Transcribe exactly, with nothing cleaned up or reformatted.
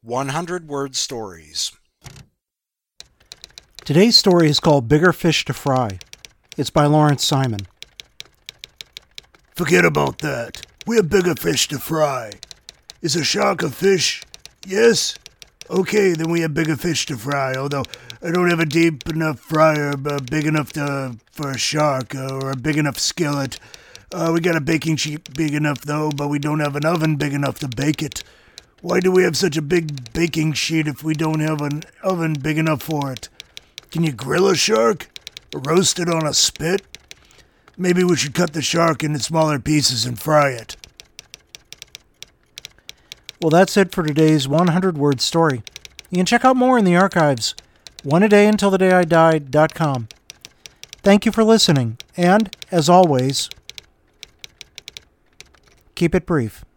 one hundred word stories. Today's story is called Bigger Fish to Fry. It's by Lawrence Simon. Forget about that. We have bigger fish to fry. Is a shark a fish? Yes? Okay, then we have bigger fish to fry, although I don't have a deep enough fryer uh, big enough to, for a shark uh, or a big enough skillet. Uh, we got a baking sheet big enough, though, but we don't have an oven big enough to bake it. Why do we have such a big baking sheet if we don't have an oven big enough for it? Can you grill a shark? Or roast it on a spit? Maybe we should cut the shark into smaller pieces and fry it. Well, that's it for today's one hundred word story. You can check out more in the archives, one a day until the day I died dot com. Thank you for listening, and, as always, keep it brief.